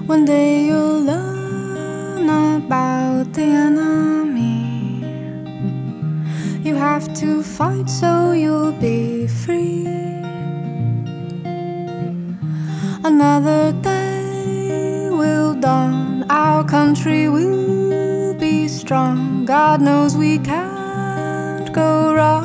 One day you'll learn about the enemy. You have to fight so you'll be free. Another day will dawn, our country will be strong. God knows we can't go wrong.